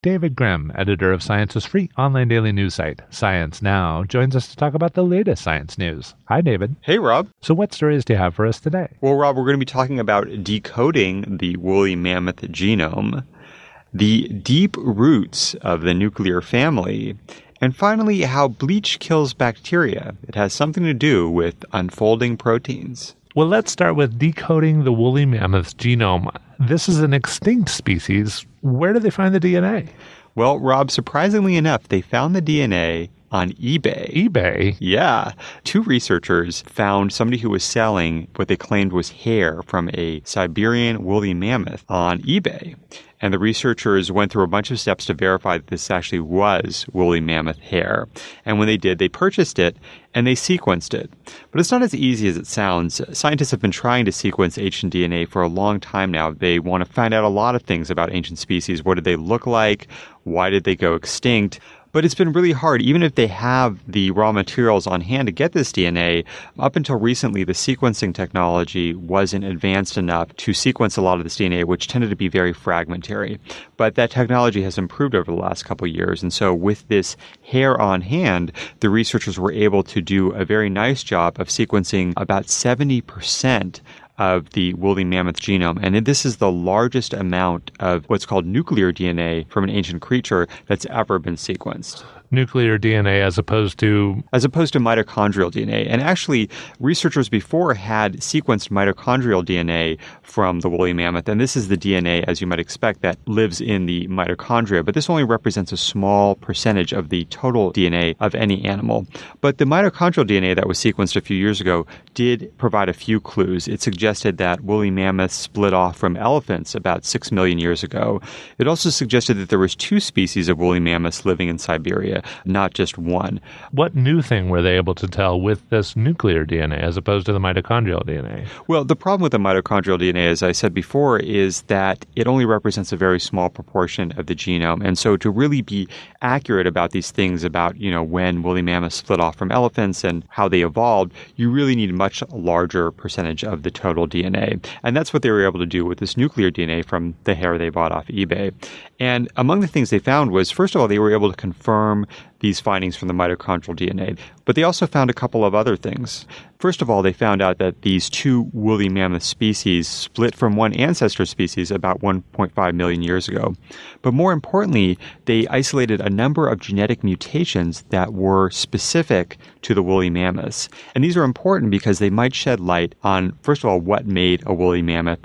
David Grimm, editor of Science's free online daily news site, Science Now, joins us to talk about the latest science news. Hi, David. Hey, Rob. So what stories do you have for us today? Well, Rob, we're going to be talking about decoding the woolly mammoth genome, the deep roots of the nuclear family, and finally, how bleach kills bacteria. It has something to do with unfolding proteins. Well, let's start with decoding the woolly mammoth's genome. This is an extinct species. Where did they find the DNA? Well, Rob, surprisingly enough, they found the DNA on eBay. eBay? Yeah. Two researchers found somebody who was selling what they claimed was hair from a Siberian woolly mammoth on eBay. And the researchers went through a bunch of steps to verify that this actually was woolly mammoth hair. And when they did, they purchased it and they sequenced it. But it's not as easy as it sounds. Scientists have been trying to sequence ancient DNA for a long time now. They want to find out a lot of things about ancient species. What did they look like? Why did they go extinct? But it's been really hard. Even if they have the raw materials on hand to get this DNA, up until recently, the sequencing technology wasn't advanced enough to sequence a lot of this DNA, which tended to be very fragmentary. But that technology has improved over the last couple of years. And so with this hair on hand, the researchers were able to do a very nice job of sequencing about 70% of the woolly mammoth genome. And this is the largest amount of what's called nuclear DNA from an ancient creature that's ever been sequenced. Nuclear DNA as opposed to mitochondrial DNA. And actually, researchers before had sequenced mitochondrial DNA from the woolly mammoth. And this is the DNA, as you might expect, that lives in the mitochondria. But this only represents a small percentage of the total DNA of any animal. But the mitochondrial DNA that was sequenced a few years ago did provide a few clues. It suggested that woolly mammoths split off from elephants about 6 million years ago. It also suggested that there was two species of woolly mammoths living in Siberia, not just one. What new thing were they able to tell with this nuclear DNA as opposed to the mitochondrial DNA? Well, the problem with the mitochondrial DNA, as I said before, is that it only represents a very small proportion of the genome. And so to really be accurate about these things about, when woolly mammoths split off from elephants and how they evolved, you really need a much larger percentage of the total DNA. And that's what they were able to do with this nuclear DNA from the hair they bought off eBay. And among the things they found was, first of all, they were able to confirm these findings from the mitochondrial DNA. But they also found a couple of other things. First of all, they found out that these two woolly mammoth species split from one ancestor species about 1.5 million years ago. But more importantly, they isolated a number of genetic mutations that were specific to the woolly mammoths. And these are important because they might shed light on, first of all, what made a woolly mammoth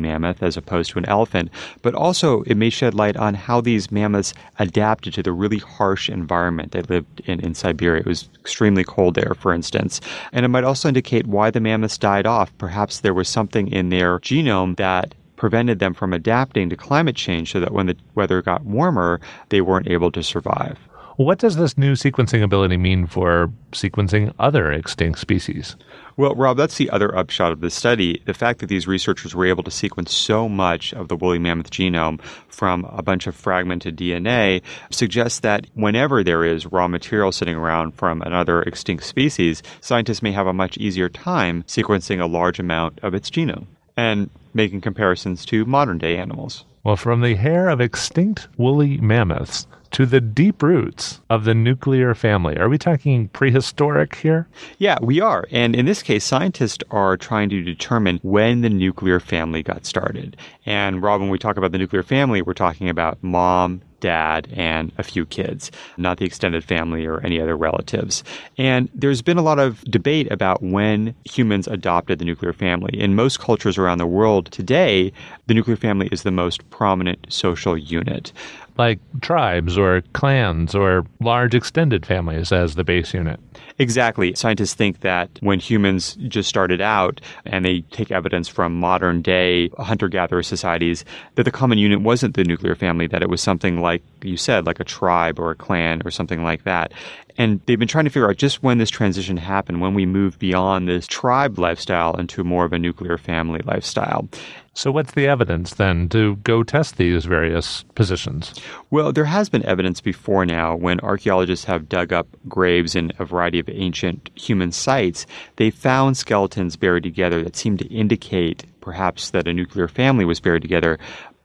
as opposed to an elephant. But also, it may shed light on how these mammoths adapted to the really harsh environment they lived in Siberia. It was extremely cold there, for instance. And it might also indicate why the mammoths died off. Perhaps there was something in their genome that prevented them from adapting to climate change so that when the weather got warmer, they weren't able to survive. What does this new sequencing ability mean for sequencing other extinct species? Well, Rob, that's the other upshot of this study. The fact that these researchers were able to sequence so much of the woolly mammoth genome from a bunch of fragmented DNA suggests that whenever there is raw material sitting around from another extinct species, scientists may have a much easier time sequencing a large amount of its genome and making comparisons to modern-day animals. Well, from the hair of extinct woolly mammoths to the deep roots of the nuclear family. Are we talking prehistoric here? Yeah, we are. And in this case, scientists are trying to determine when the nuclear family got started. And Rob, when we talk about the nuclear family, we're talking about mom, dad, and a few kids, not the extended family or any other relatives. And there's been a lot of debate about when humans adopted the nuclear family. In most cultures around the world today, the nuclear family is the most prominent social unit. Like tribes or clans or large extended families as the base unit. Exactly. Scientists think that when humans just started out, and they take evidence from modern day hunter-gatherer societies, that the common unit wasn't the nuclear family, that it was something like you said, like a tribe or a clan or something like that. And they've been trying to figure out just when this transition happened, when we move beyond this tribe lifestyle into more of a nuclear family lifestyle. So what's the evidence then to go test these various positions? Well, there has been evidence before now when archaeologists have dug up graves in a variety of ancient human sites. They found skeletons buried together that seem to indicate perhaps that a nuclear family was buried together. But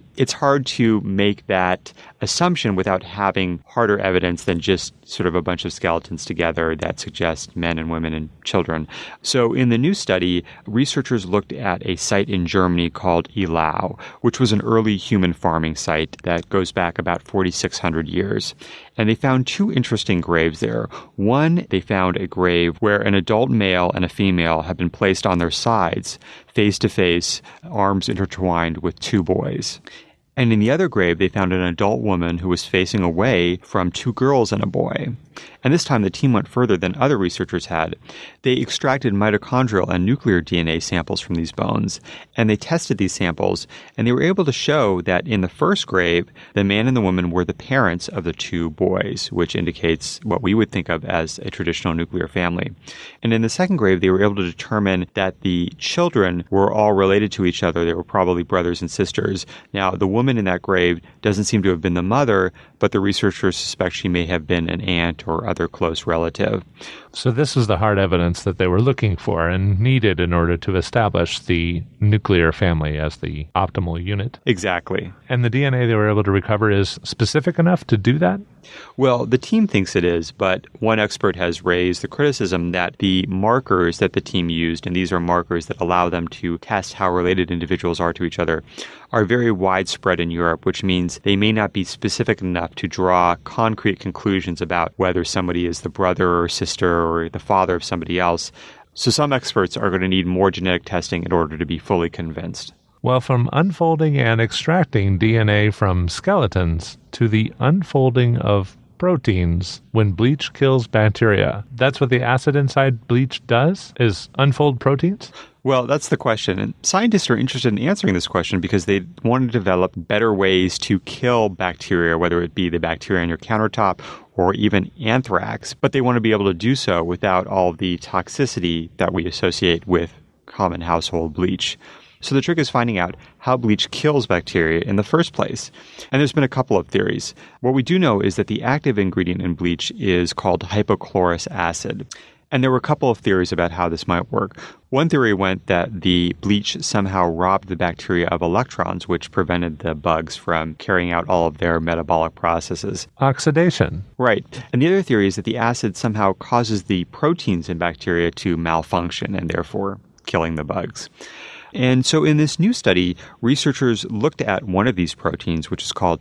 it's hard to make that assumption without having harder evidence than just sort of a bunch of skeletons together that suggest men and women and children. So in the new study, researchers looked at a site in Germany called Eylau, which was an early human farming site that goes back about 4,600 years. And they found two interesting graves there. One, they found a grave where an adult male and a female had been placed on their sides, face to face, arms intertwined with two boys. And in the other grave, they found an adult woman who was facing away from two girls and a boy. And this time, the team went further than other researchers had. They extracted mitochondrial and nuclear DNA samples from these bones, and they tested these samples, and they were able to show that in the first grave, the man and the woman were the parents of the two boys, which indicates what we would think of as a traditional nuclear family. And in the second grave, they were able to determine that the children were all related to each other. They were probably brothers and sisters. Now, the woman in that grave doesn't seem to have been the mother, but the researchers suspect she may have been an aunt or other close relative. So this is the hard evidence that they were looking for and needed in order to establish the nuclear family as the optimal unit. Exactly. And the DNA they were able to recover is specific enough to do that? Well, the team thinks it is, but one expert has raised the criticism that the markers that the team used, and these are markers that allow them to test how related individuals are to each other, are very widespread in Europe, which means they may not be specific enough to draw concrete conclusions about whether somebody is the brother or sister or the father of somebody else. So some experts are going to need more genetic testing in order to be fully convinced. Well, from unfolding and extracting DNA from skeletons to the unfolding of proteins when bleach kills bacteria. That's what the acid inside bleach does, is unfold proteins? Well, that's the question. And scientists are interested in answering this question because they want to develop better ways to kill bacteria, whether it be the bacteria on your countertop or even anthrax. But they want to be able to do so without all the toxicity that we associate with common household bleach. So the trick is finding out how bleach kills bacteria in the first place. And there's been a couple of theories. What we do know is that the active ingredient in bleach is called hypochlorous acid. And there were a couple of theories about how this might work. One theory went that the bleach somehow robbed the bacteria of electrons, which prevented the bugs from carrying out all of their metabolic processes. Oxidation. Right. And the other theory is that the acid somehow causes the proteins in bacteria to malfunction and therefore killing the bugs. And so in this new study, researchers looked at one of these proteins, which is called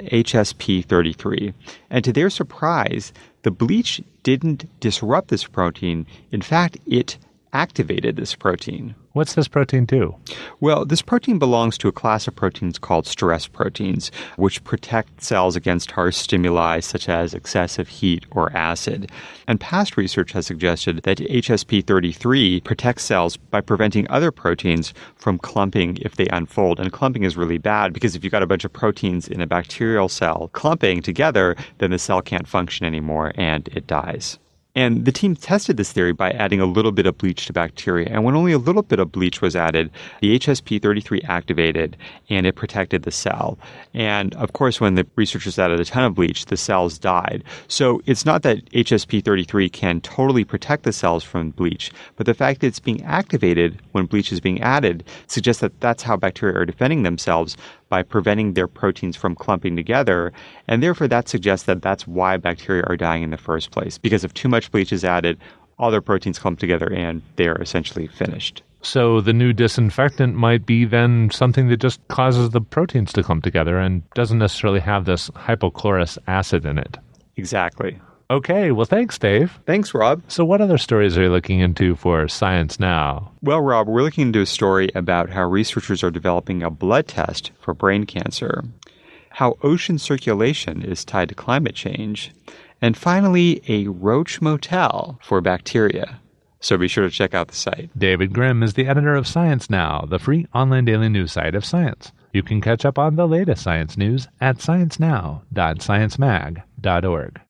HSP33. And to their surprise, the bleach didn't disrupt this protein. In fact, it activated this protein. What's this protein do? Well, this protein belongs to a class of proteins called stress proteins, which protect cells against harsh stimuli such as excessive heat or acid. And past research has suggested that HSP33 protects cells by preventing other proteins from clumping if they unfold. And clumping is really bad because if you've got a bunch of proteins in a bacterial cell clumping together, then the cell can't function anymore and it dies. And the team tested this theory by adding a little bit of bleach to bacteria. And when only a little bit of bleach was added, the HSP33 activated and it protected the cell. And of course, when the researchers added a ton of bleach, the cells died. So it's not that HSP33 can totally protect the cells from bleach, but the fact that it's being activated when bleach is being added suggests that that's how bacteria are defending themselves by preventing their proteins from clumping together. And therefore, that suggests that that's why bacteria are dying in the first place. Because if too much bleach is added, all their proteins clump together and they're essentially finished. So the new disinfectant might be then something that just causes the proteins to clump together and doesn't necessarily have this hypochlorous acid in it. Exactly. Okay, well, thanks, Dave. Thanks, Rob. So what other stories are you looking into for Science Now? Well, Rob, we're looking into a story about how researchers are developing a blood test for brain cancer, how ocean circulation is tied to climate change, and finally, a roach motel for bacteria. So be sure to check out the site. David Grimm is the editor of Science Now, the free online daily news site of science. You can catch up on the latest science news at sciencenow.sciencemag.org.